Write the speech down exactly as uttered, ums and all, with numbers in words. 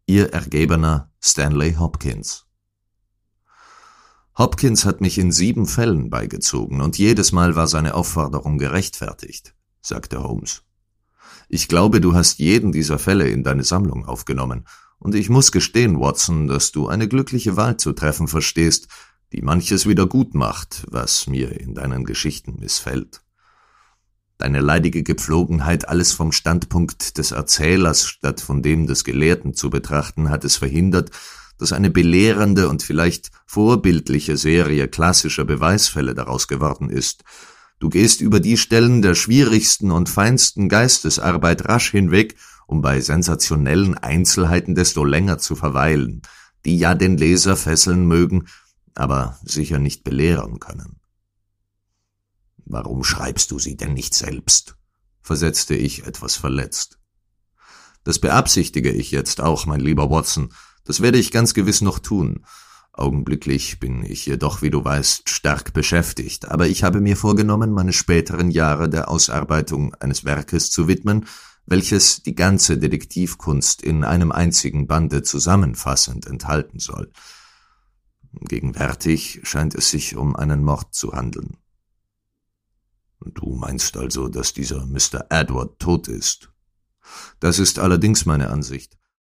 Ihr ergebener Stanley Hopkins. Hopkins hat mich in sieben Fällen beigezogen, und jedes Mal war seine Aufforderung gerechtfertigt, sagte Holmes. Ich glaube, du hast jeden dieser Fälle in deine Sammlung aufgenommen, und ich muss gestehen, Watson, dass du eine glückliche Wahl zu treffen verstehst, die manches wieder gut macht, was mir in deinen Geschichten missfällt. Deine leidige Gepflogenheit, alles vom Standpunkt des Erzählers statt von dem des Gelehrten zu betrachten, hat es verhindert, dass eine belehrende und vielleicht vorbildliche Serie klassischer Beweisfälle daraus geworden ist. Du gehst über die Stellen der schwierigsten und feinsten Geistesarbeit rasch hinweg, um bei sensationellen Einzelheiten desto länger zu verweilen, die ja den Leser fesseln mögen, aber sicher nicht belehren können. »Warum schreibst du sie denn nicht selbst?« versetzte ich etwas verletzt. »Das beabsichtige ich jetzt auch, mein lieber Watson. Das werde ich ganz gewiss noch tun. Augenblicklich bin ich jedoch, wie du weißt, stark beschäftigt, aber ich habe mir vorgenommen, meine späteren Jahre der Ausarbeitung eines Werkes zu widmen, welches die ganze Detektivkunst in einem einzigen Bande zusammenfassend enthalten soll. Gegenwärtig scheint es sich um einen Mord zu handeln.« »Du meinst also, dass dieser Mister Edward tot ist?« »Das ist allerdings meine Ansicht.